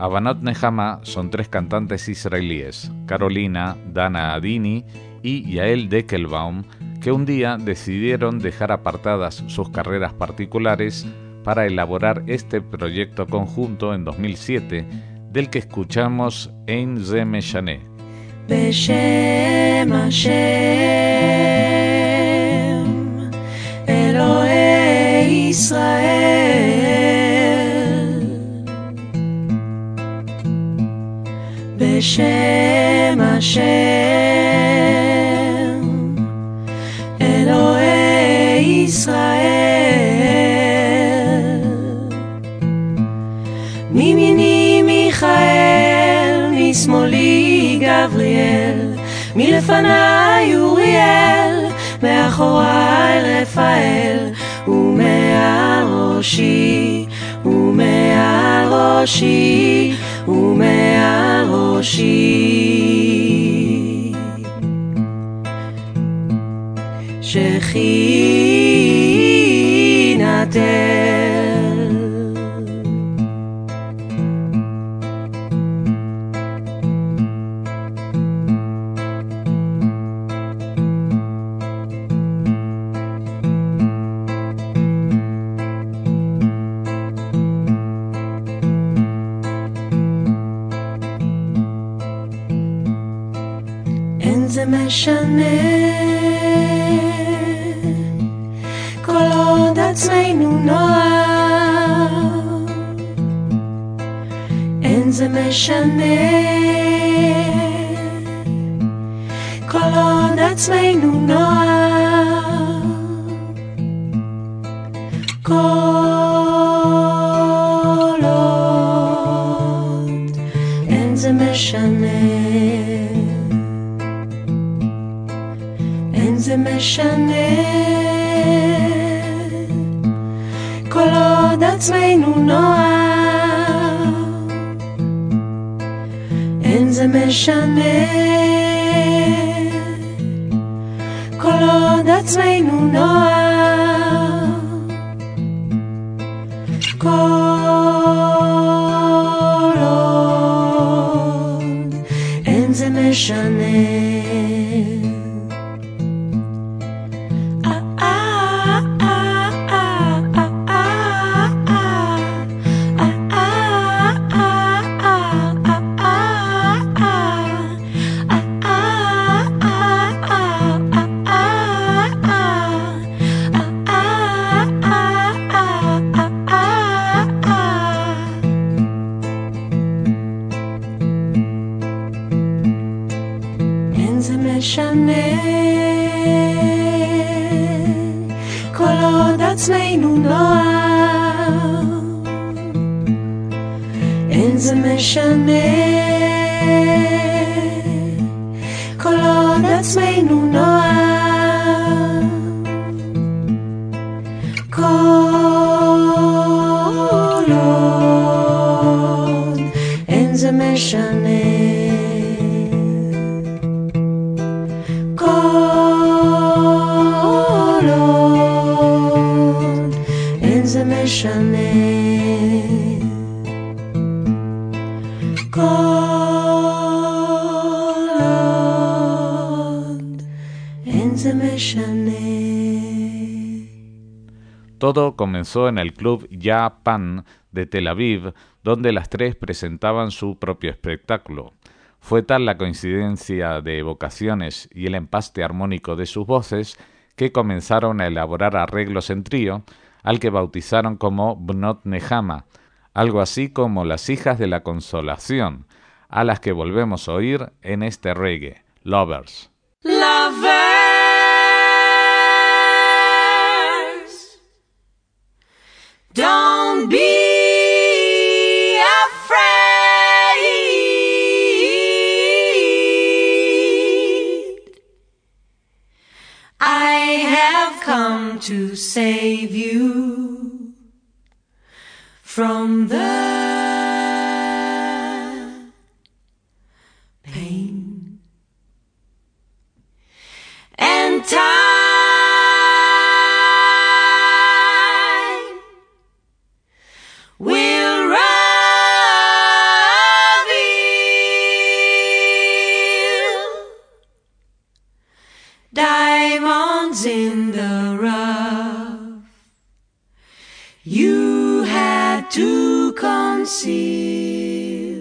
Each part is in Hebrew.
Abanot Nehama son tres cantantes israelíes, Carolina, Dana Adini y Yael Deckelbaum, que un día decidieron dejar apartadas sus carreras particulares para elaborar este proyecto conjunto en 2007, del que escuchamos Ein Ze Meshaneh. Beshem Hashem Elohei Israel, Beshem Hashem Elohei Israel, מימיני מיכאל, משמאלי גבריאל, מלפניי אוריאל, מאחוריי רפאל, ומעל ראשי, ומעל ראשי, ומעל ראשי, שכינתך זה משנה, כל עוד עצמנו נוער, אין זה משנה, כל עוד עצמנו נוער, כל עוד אין זה משנה, זה משנה, כל עוד עצמנו נוער, אין זה משנה, כל עוד עצמנו נוער, כל עוד אין זה משנה. עצמנו נוער, אין זה משנה, כל עוד עצמנו נוער, כל עוד אין זה משנה, זה משנה, כל עוד אין זה משנה. Todo comenzó en el club Ya Pan de Tel Aviv, donde las tres presentaban su propio espectáculo. Fue tal la coincidencia de evocaciones y el empaste armónico de sus voces que comenzaron a elaborar arreglos en trío, al que bautizaron como Bnot Nehama, algo así como las hijas de la consolación, a las que volvemos a oír en este reggae, Lovers. Lovers, don't be afraid, I have come to save you from the pain and time will run to conceal.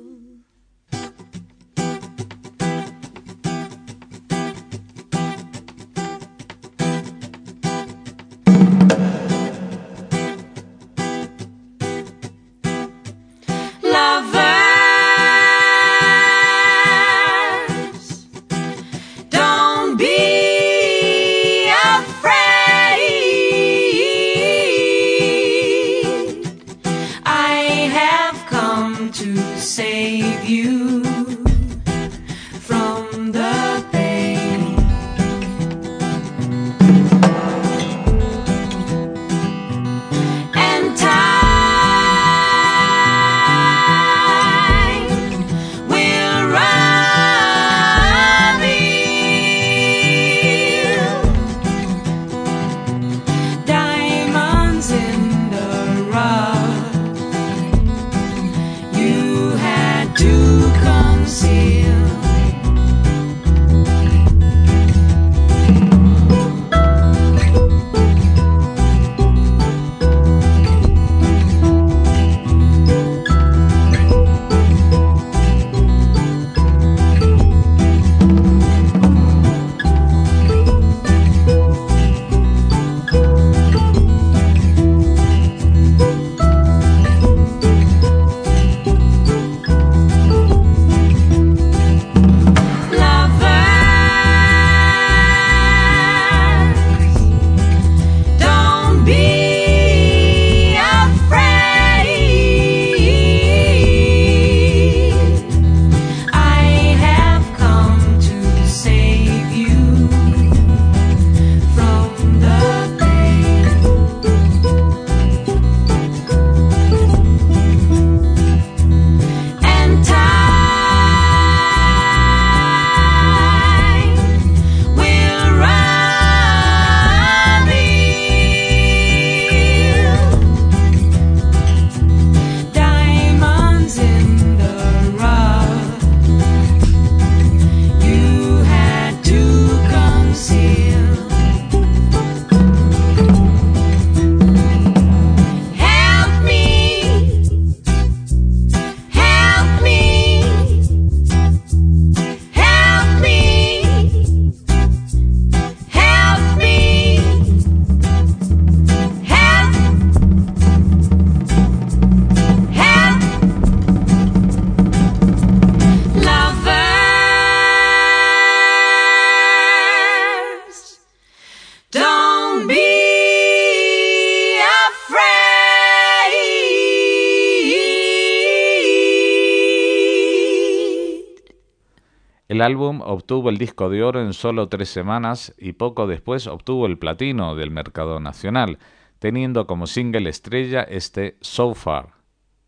El álbum obtuvo el disco de oro en solo 3 semanas y poco después obtuvo el platino del mercado nacional, teniendo como single estrella este So Far.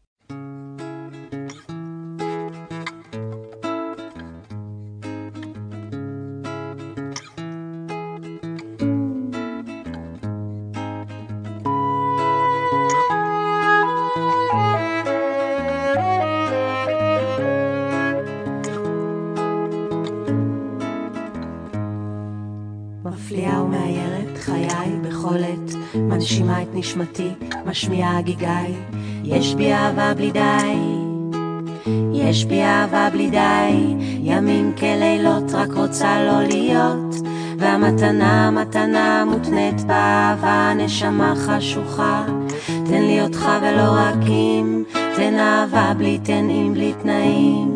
מפליאה ומאיירת חיי בכל עת, מנשימה את נשמתי, משמיעה גיגי. יש בי אהבה בלי די, יש בי אהבה בלי די, ימים כלילות רק רוצה לא להיות, והמתנה מתנה מותנית באהבה, נשמה חשוכה, תן לי אותך ולא רק אם, תן אהבה בלי תן אם בלי תנאים.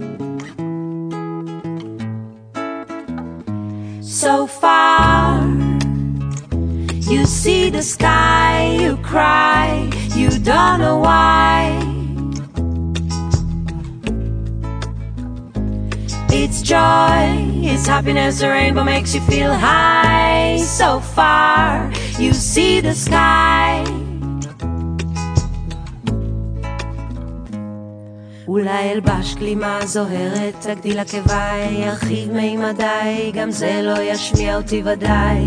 So far, you see the sky, you cry, you don't know why. It's joy, it's happiness, the rainbow makes you feel high. So far, you see the sky. אולי אלבש כלימה זוהרת, תגדיל עקביי, ירחיב מימדיי, גם זה לא ישמיע אותי ודאי.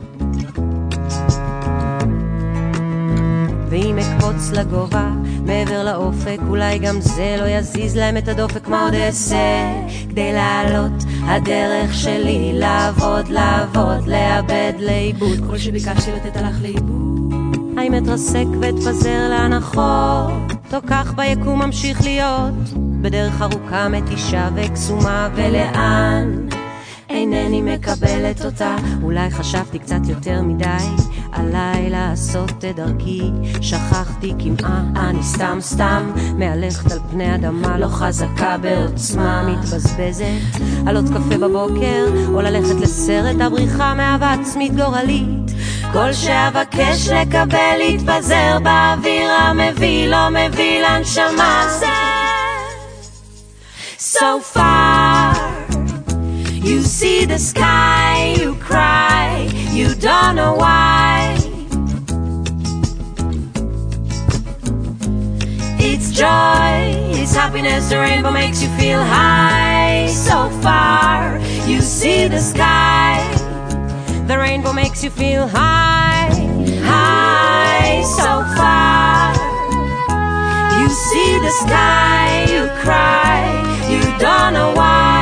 ואם אקפוץ לגובה, מעבר לאופק, אולי גם זה לא יזיז להם את הדופק. מה עוד אעשה כדי לעלות? הדרך שלי לעבוד, לעבוד, לאבד, לאיבוד. כל שביקשתי לתת הלך לאיבוד. I היא מתרסק ותפזר להנחות, או כך ביקום ממשיך להיות, בדרך ארוכה מתישה וקסומה, ולאן אינני מקבלת אותה. אולי חשבתי קצת יותר מדי עליי לעשות את דרכי, שכחתי כמעט, אני סתם מהלכת על פני אדמה, לא חזקה בעוצמה, מתבזבזת על עוד קפה בבוקר, או ללכת לסרט הבריחה מאהבה עצמית גורלית. כל שאבקש לקבל להתפזר באוויר המביא, לא מביא לנשמה. So far you see the sky, you cry, you don't know why. It's joy, it's happiness, the rainbow makes you feel high. So far you see the sky, the rainbow makes you feel high, high. So far you see the sky, you cry, you don't know why.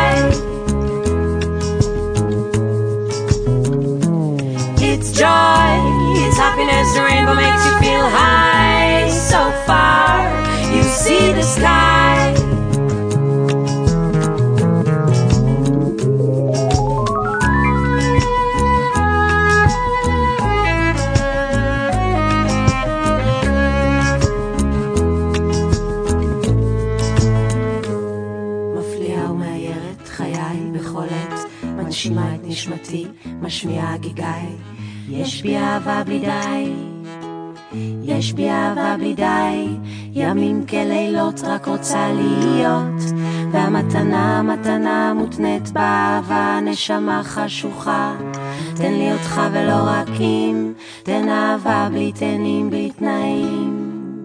It's joy, it's happiness, the rainbow makes you feel high. So far you see the sky. מנשימה את נשמתי, משמיעה גיגי. יש בי אהבה בלי די, יש בי אהבה בלי די, ימים כלילות רק רוצה להיות, והמתנה מתנה מותנית באהבה, נשמה חשוכה, תן לי אותך ולא רק אם, תן אהבה בלי תנים בלי תנאים.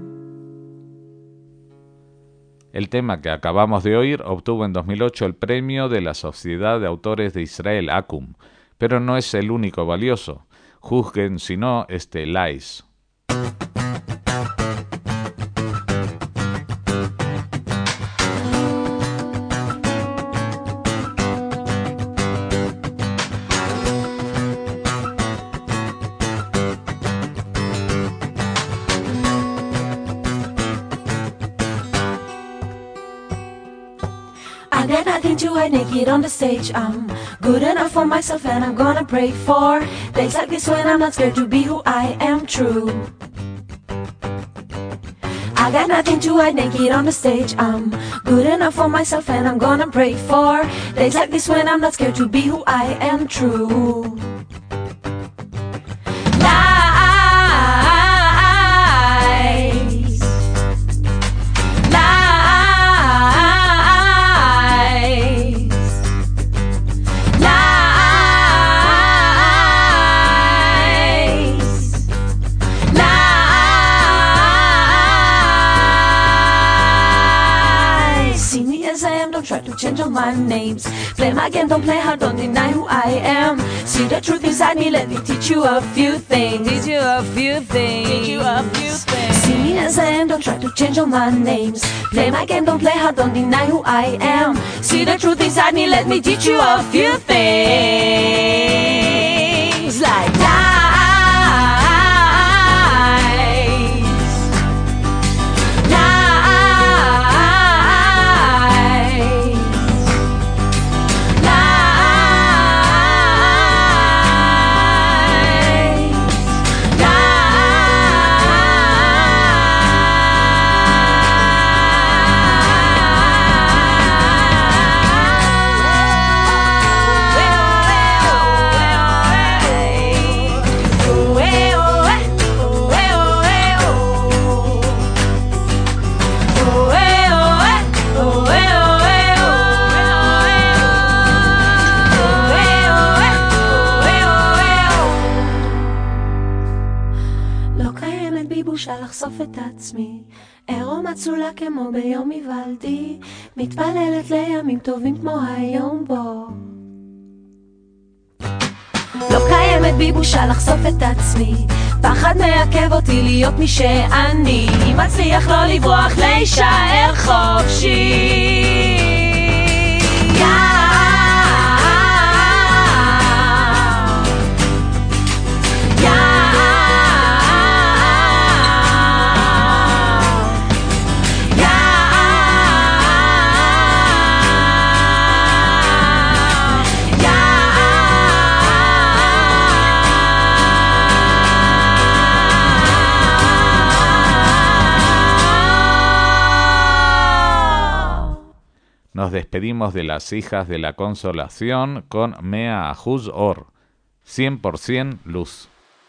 El tema que acabamos de oír obtuvo en 2008 el premio de la Sociedad de Autores de Israel, ACUM, pero no es el único valioso. Juzguen si no este Lies. I got nothing to hide, naked on the stage. I'm good enough for myself and I'm gonna pray for days like this when I'm not scared to be who I am true. I got nothing to hide, naked on the stage. I'm good enough for myself and I'm gonna pray for days like this when I'm not scared to be who I am true. Try to change all my names. Play my game, don't play hard, don't deny who I am. See the truth inside me, let me teach you a few things. Teach you a few things. Teach you a few things. See me as I am, don't try to change all my names. Play my game, don't play hard, don't deny who I am. See the truth inside me, let me teach you a few things. Like that. לחשוף את עצמי, עירום עצולה כמו ביום היוולדי, מתפללת לימים טובים כמו היום בו. לא קיימת בי בושה לחשוף את עצמי, פחד מעכב אותי להיות מי שאני, אם מצליח לא לברוח להישאר חופשי. nos despedimos de las hijas de la consolación con 100% Or, 100% luz.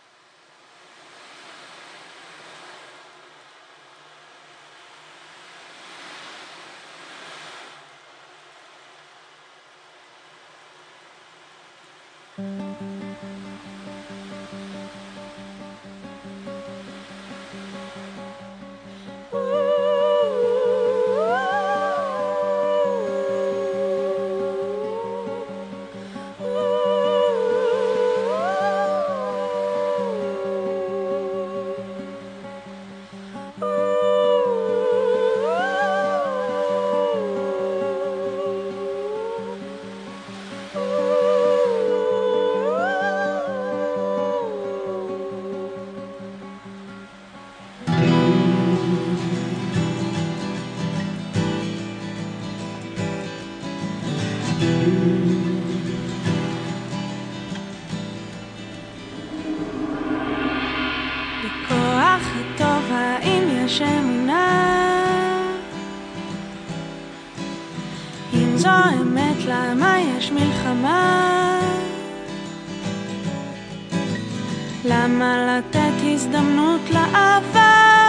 למה לתת הזדמנות לאהבה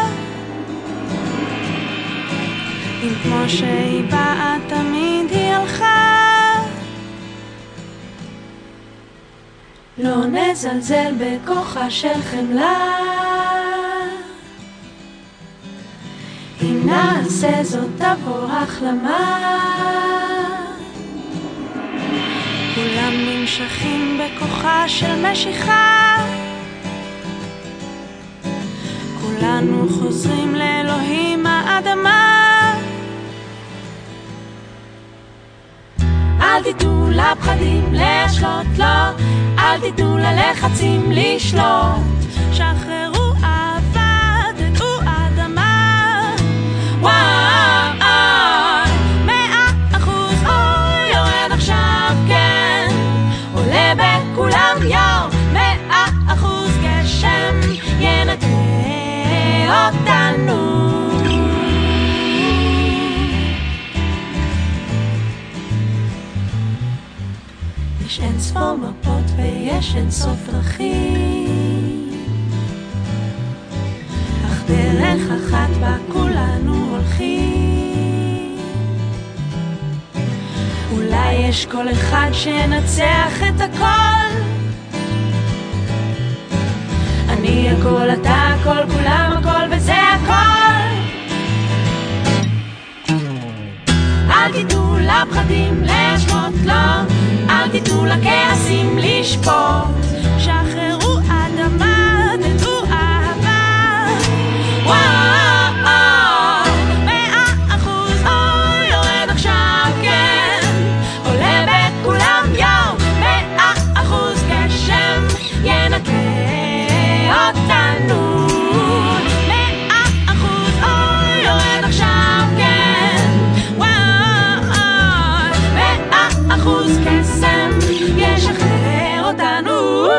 אם כמו שהיא באה תמיד היא הלכה לא נזלזל בכוחה של חמלה אם נעשה זאת תבוא החלמה כולם נמשכים בכוחה של משיכה כולנו חוזרים לאלוהים האדמה אל תיתנו לפחדים להשלות לו אל תיתנו ללחצים לשלוט שחררו אהבה תדעו אדמה וואו 100% אור יורד עכשיו כן עולה בכולם יום 100% גשם ינקה אותנו יש אין ספור מפות ויש אין סוף דרכים אך דרך אחת בה כולנו הולכים אולי יש כל אחד שנצח את הכל אני הכל, אתה הכל, כולם הכל וזה הכל אל תיתנו לפחדים להשלות לו אל תיתנו לכעסים לשפוט שחררו אדמה תדעו אהבה וואו 100% אור יורד עכשיו כן עולה בכולם יום 100% גשם ינקה אותנו 100% אור יורד עכשיו כן וואו 100% קסם ישחרר אותנו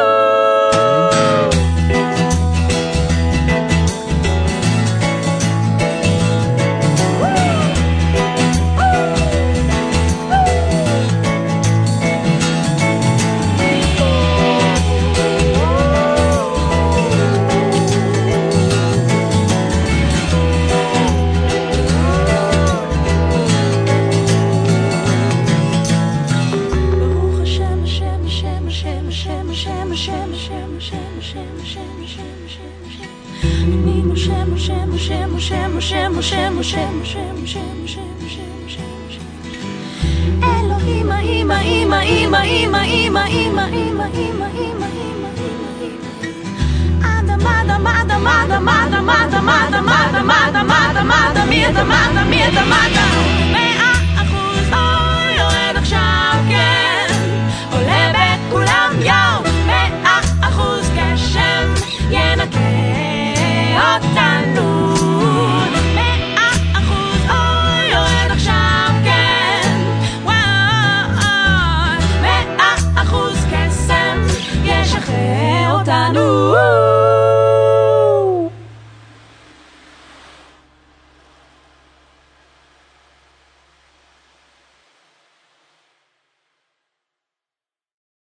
אלוהים אמא אמא אמא אמא אמא אמא אמא אמא אמא אדמה אדמה אדמה אדמה אדמה אדמה אדמה אדמה אדמה אדמה אדמה אדמה